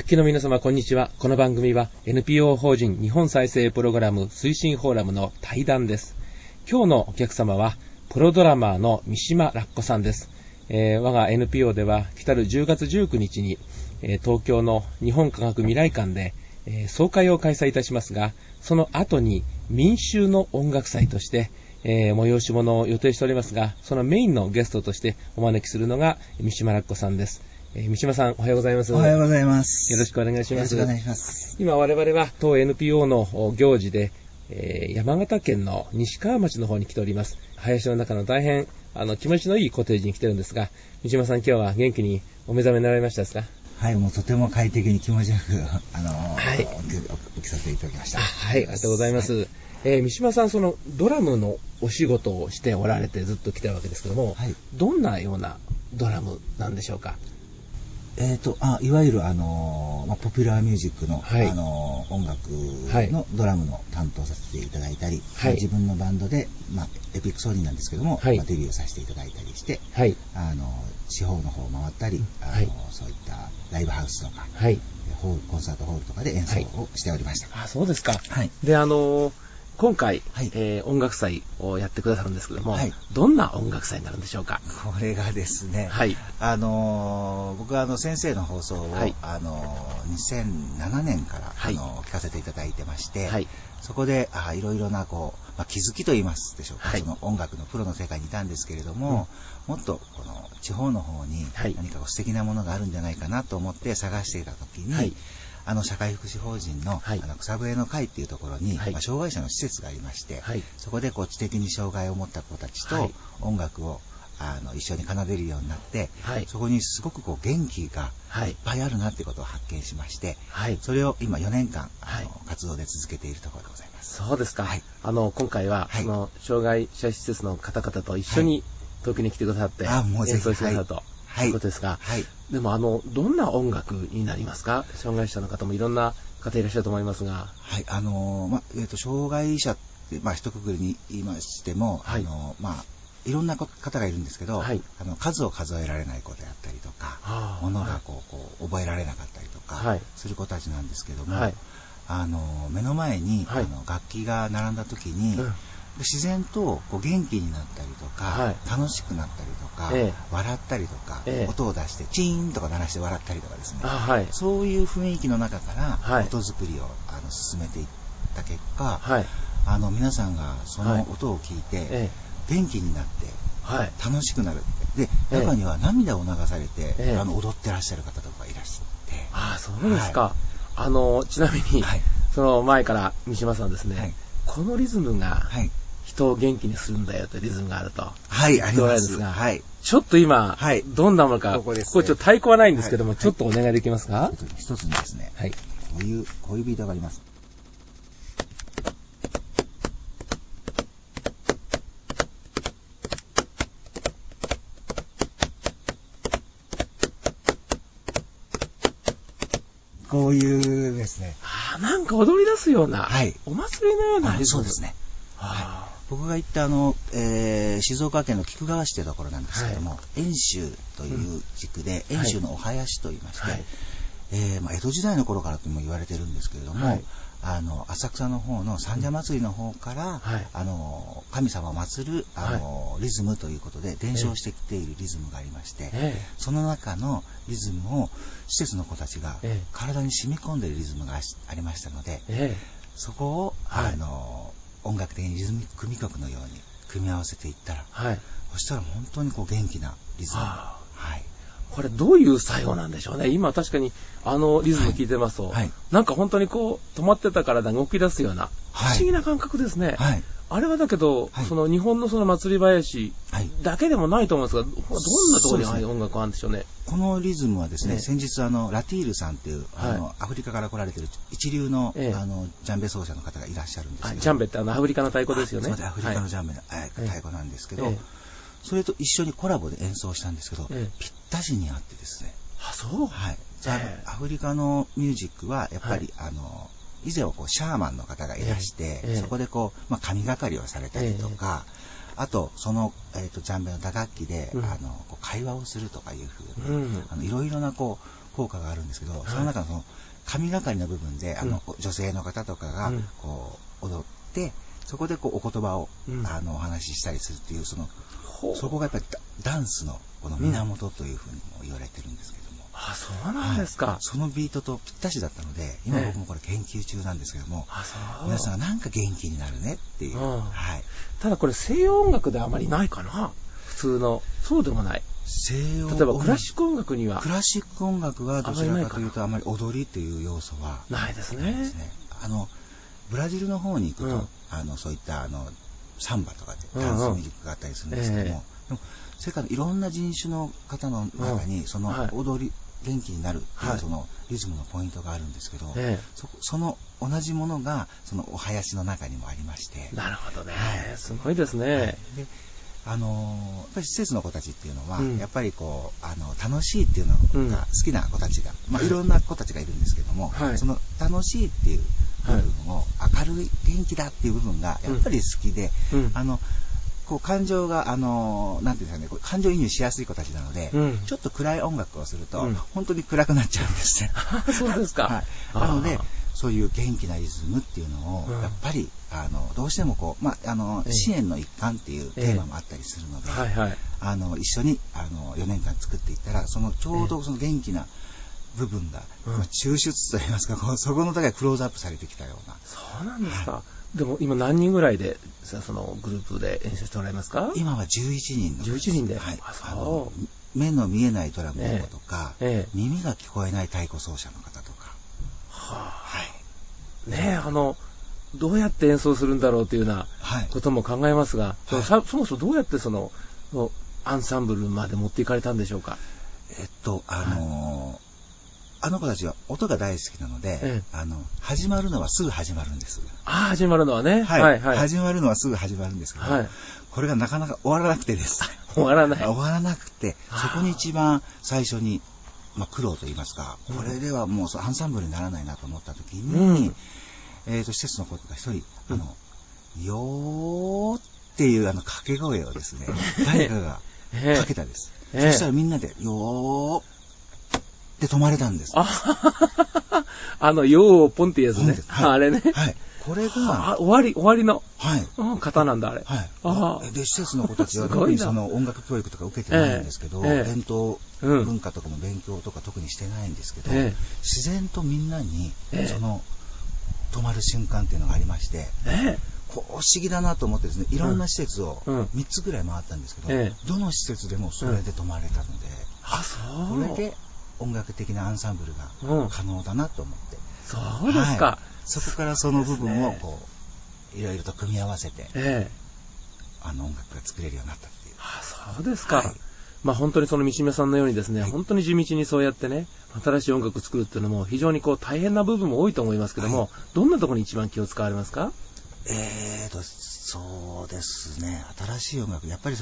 きの皆様こんにちは。この番組は NPO 法人日本再生プログラム推進フォーラムの対談です。今日のお客様はプロドラマーの三島ラッコさんです。我が NPO では来たる10月19日に、東京の日本科学未来館で、総会を開催いたしますが、その後に民衆の音楽祭として、催し物を予定しておりますが、そのメインのゲストとしてお招きするのが三島ラッコさんです。三島さん、おはようございます。 おはようございます。 よろしくお願いします。 よろしくお願いします。 今我々は当 NPO の行事で、山形県の西川町の方に来ております。林の中の大変気持ちのいいコテージに来てるんですが、三島さん、今日は元気にお目覚めになられましたですか？ はい、もうとても快適に気持ちよく起きさせていただきました。 はい、ありがとうございます。三島さん、そのドラムのお仕事をしておられてずっと来てるわけですけども、はい、どんなようなドラムなんでしょうか？ いわゆるポピュラーミュージックの、はい、音楽のドラムの担当させていただいたり、はい、自分のバンドで、エピックソニーなんですけども、はい、デビューさせていただいたりして、はい、地方の方を回ったり、はい、そういったライブハウスとか、はい、コンサートホールとかで演奏をしておりました。 はい、そうですか。はい、で今回、はい、音楽祭をやってくださるんですけども、はい、どんな音楽祭になるんでしょうか？ これがですね、はい、僕は先生の放送を、はい、2007年から、はい、聞かせていただいてまして、はい、そこでいろいろな気づきと言いますでしょうか、はい、その音楽のプロの世界にいたんですけれども、もっとこの地方の方に何か素敵なものがあるんじゃないかなと思って探していた時に、はい、社会福祉法人の、はい、草笛の会っていうところに、はい、障害者の施設がありまして、はい、そこで知的に障害を持った子たちと音楽を一緒に奏でるようになって、はい、そこにすごく元気がいっぱいあるなっていうことを発見しまして、はい、それを今4年間活動で続けているところでございます。 そうですか。はい、今回は、はい、その障害者施設の方々と一緒に東京に来てくださって、演奏してくださると。ということですが、はい、でもどんな音楽になりますか？障害者の方もいろんな方いらっしゃると思いますが、 はい、障害者って、一括りに言いましても、はい、いろんな方がいるんですけど、はい、数を数えられない子であったりとか、ものが覚えられなかったりとかする子たちなんですけども、はい、目の前に、はい、楽器が並んだ時に、自然と元気になったりとか、はい、楽しくなったりとか、笑ったりとか、音を出してチーンとか鳴らして笑ったりとかですね、はい、そういう雰囲気の中から音作りを進めていった結果、はい、皆さんがその音を聞いて、元気になって、楽しくなる。で、中には涙を流されて、踊ってらっしゃる方とかいらっしゃって。 あ、そうですか。はい、ちなみに、はい、その前から三島さんですね、はい、このリズムが、人を元気にするんだよというリズムがあると。 はい、あります。はい。 ちょっと今、はい、どんなものか、ここちょっと太鼓はないんですけども、はい、ちょっとお願いできますか？ 一つにですね、はい、こういうビートがあります。こういうですね。 なんか踊り出すような、はい、お祭りのようなリズム。 そうですね。はい、僕が行った静岡県の菊川市というところなんですけども、はい、遠州という地区で、遠州のお囃子といいまして、はい、江戸時代の頃からとも言われてるんですけれども、はい、浅草の方の三社祭りの方から、はい、神様を祀るリズムということで伝承してきているリズムがありまして、その中のリズムを施設の子たちが体に染み込んでいるリズムがありましたので、そこを、はい、音楽的にリズム組曲のように組み合わせていったら、はい、そしたら本当に元気なリズム、はい、 これどういう作用なんでしょうね。今確かにリズム聞いてますと、はい、なんか本当に止まってた体が動き出すような不思議な感覚ですね。はい、あれはだけど、はい、その日本のその祭り囃子だけでもないと思うんですが、どんなところにああいう音楽があるんでしょうね。 このリズムはですね、先日ラティールさんっていう、アフリカから来られている一流の、ジャンベ奏者の方がいらっしゃるんですけど、 ジャンベってアフリカの太鼓ですよね。 そうで、アフリカのジャンベの、太鼓なんですけど、それと一緒にコラボで演奏したんですけど、ぴったしにあってですね。 あ、そう。 はい。アフリカのミュージックはやっぱり、以前はシャーマンの方がいらして、そこで神がかりをされたりとか、あとその、ジャンベの打楽器で、会話をするとかいうふうに、いろいろな効果があるんですけど、その中のその神がかりの部分で女性の方とかがこう踊って、そこでこうお言葉をお話ししたりするっていう、そこがやっぱりダンスのこの源というふうにも言われてるんですけども。 あ、そうなんですか。 そのビートとぴったしだったので、今僕もこれ研究中なんですけども、皆さんがなんか元気になるねっていう。 ただこれ西洋音楽であまりないかな、普通の。そうでもない。 西洋例えばクラシック音楽には。 クラシック音楽はどちらかというとあまり踊りという要素はないですね。 ブラジルの方に行くと、そういったサンバとかでダンスミュージックがあったりするんですけども、でも世界のいろんな人種の方の中にその踊り、元気になるっていうそのリズムのポイントがあるんですけど、その同じものがそのお囃子の中にもありまして。 なるほどね。すごいですね。 でやっぱり施設の子たちっていうのは、やっぱりこう楽しいっていうのが好きな子たちが、いろんな子たちがいるんですけども、その楽しいっていう部分を、明るい元気だっていう部分がやっぱり好きで、こう感情がなんていうんですかね、感情移入しやすい子たちなので、ちょっと暗い音楽をすると、本当に暗くなっちゃうんですね。 そうですか。 なのでそういう元気なリズムっていうのをやっぱりどうしてもこう、支援の一環っていうテーマもあったりするので、一緒に4年間作っていったら、ちょうどその元気な部分が、抽出といいますか、そこのだけクローズアップされてきたような。 そうなんですか。でも今何人ぐらいでそのグループで演奏してもらえますか？ 今は11人の。 11人で。 目の見えないドラムの子とか、耳が聞こえない太鼓奏者の方とか。 ねえ、どうやって演奏するんだろうというようなことも考えますが、そもそもどうやってそのアンサンブルまで持っていかれたんでしょうか？ あの子たちは音が大好きなので、始まるのはすぐ始まるんです。 始まるのはね。 始まるのはすぐ始まるんですけど、これがなかなか終わらなくてです。 終わらなくて、そこに一番最初に、苦労と言いますか、これではもうアンサンブルにならないなと思った時に、施設の子が一人、よーっていう掛け声をですね、誰かがかけたんです。そしたらみんなで、よーって止まれたんです。 よーポンってやつね。あれね。 これが終わりの方なんだ、あれ。 で、施設の子たちは特にその音楽教育とか受けてないんですけど、伝統文化とかも勉強とか特にしてないんですけど、自然とみんなにその止まる瞬間っていうのがありまして、不思議だなと思ってですね、いろんな施設を3つぐらい回ったんですけど、どの施設でもそれで止まれたので、これで音楽的なアンサンブルが可能だなと思って。 そうですか。 そこからその部分をこういろいろと組み合わせて、音楽が作れるようになったっていう。 そうですか。本当にその三島さんのようにですね、本当に地道にそうやってね、新しい音楽を作るっていうのも非常にこう大変な部分も多いと思いますけども、どんなところに一番気を使われますか？ そうですね、新しい音楽、やっぱりや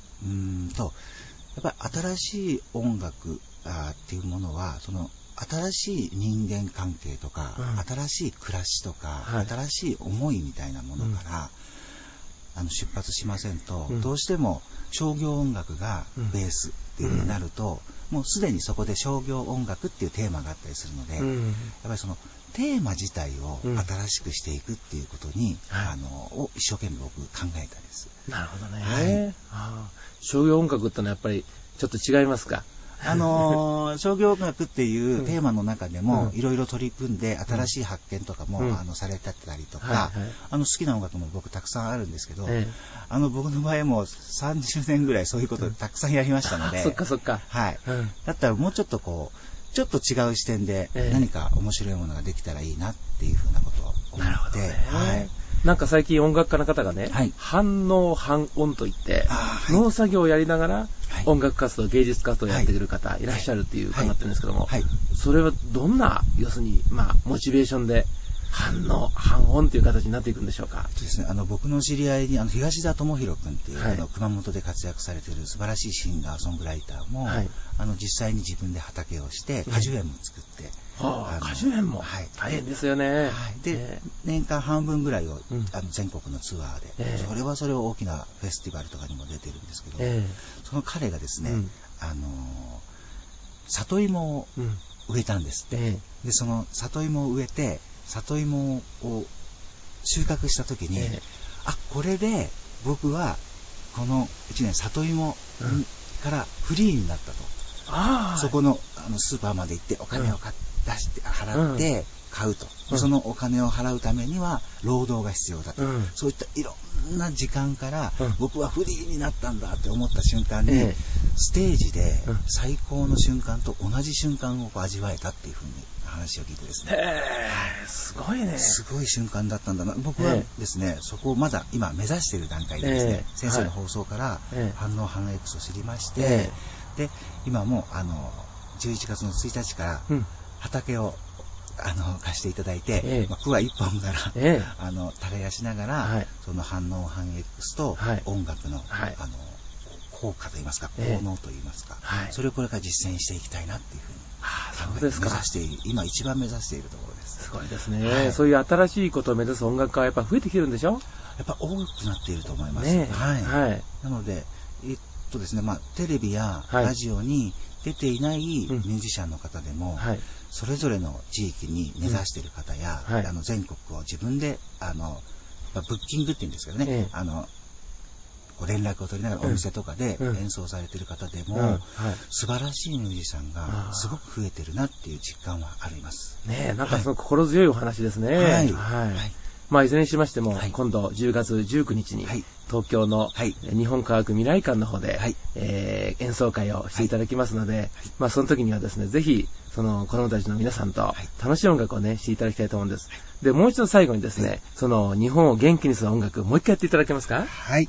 っぱり新しい音楽っていうものは、新しい人間関係とか、新しい暮らしとか、新しい思いみたいなものから、出発しませんと、どうしても商業音楽がベースっていう風になると、もうすでにそこで商業音楽っていうテーマがあったりするので、やっぱりそのテーマ自体を新しくしていくっていうことに、を一生懸命僕考えたんです。 なるほどね。商業音楽ってのはやっぱりちょっと違いますか？ 商業音楽っていうテーマの中でもいろいろ取り組んで新しい発見とかもされてたりとか、好きな音楽も僕たくさんあるんですけど、僕の場合も30年ぐらいそういうことたくさんやりましたので、 そっかそっか。 だったらもうちょっとちょっと違う視点で何か面白いものができたらいいなっていうふうなことを思って、 なんか最近音楽家の方がね、反応反音といって、農作業をやりながら音楽活動、芸術活動をやってくる方いらっしゃるっていう伺ってるんですけども、それはどんな、要するに、モチベーションで反応、反音という形になっていくんでしょうか？ ですね、僕の知り合いに東田智弘君っていう、熊本で活躍されている素晴らしいシンガーソングライターも、実際に自分で畑をして果樹園も作って、 果樹園も大変ですよね。 で、年間半分ぐらいを全国のツアーで、それを大きなフェスティバルとかにも出てるんですけど、その彼がですね、里芋を植えたんです。で、その里芋を植えて、里芋を収穫した時に、これで僕はこの1年里芋からフリーになったと。そこのスーパーまで行ってお金を出して払って買うと。そのお金を払うためには労働が必要だと。そういったいろんな時間から僕はフリーになったんだって思った瞬間に、ステージで最高の瞬間と同じ瞬間を味わえたっていうふうに話を聞いてですね。 すごいね。 すごい瞬間だったんだな。僕はですね、そこをまだ今目指している段階でですね、先生の放送から反応反 X を知りまして、で、今も11月の1日から畑を貸していただいて、区は1本から耕しながら、その反応反 X と音楽の効果といいますか、効能といいますか、それをこれから実践していきたいなっていうふうに目指している、今一番目指しているところです。 すごいですね。そういう新しいことを目指す音楽家はやっぱ増えてきてるんでしょ？ やっぱ多くなっていると思います。なので、ですね、テレビやラジオに出ていないミュージシャンの方でも、それぞれの地域に根ざしている方や、全国を自分でブッキングっていうんですけどね、連絡を取りながらお店とかで演奏されている方でも、素晴らしいミュージシャンがすごく増えてるなっていう実感はあります。 なんかその心強いお話ですね。いずれにしましても、今度10月19日に東京の日本科学未来館の方で演奏会をしていただきますので、その時にはですね、ぜひその子供たちの皆さんと楽しい音楽をねしていただきたいと思うんです。で、もう一度最後にですね、その日本を元気にする音楽もう一回やっていただけますか？ はい。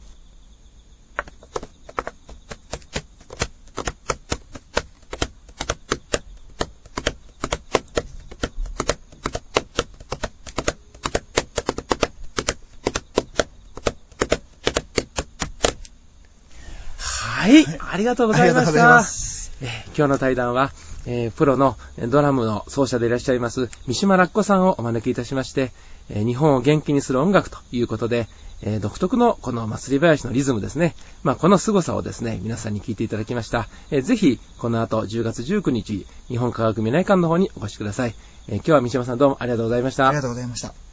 ありがとうございました。今日の対談は、プロのドラムの奏者でいらっしゃいます三島ラッコさんをお招きいたしまして、日本を元気にする音楽ということで、独特のこの祭り林のリズムですね。この凄さをですね、皆さんに聞いていただきました。ぜひ、この後10月19日、日本科学未来館の方にお越しください。今日は三島さんどうもありがとうございました。 ありがとうございました。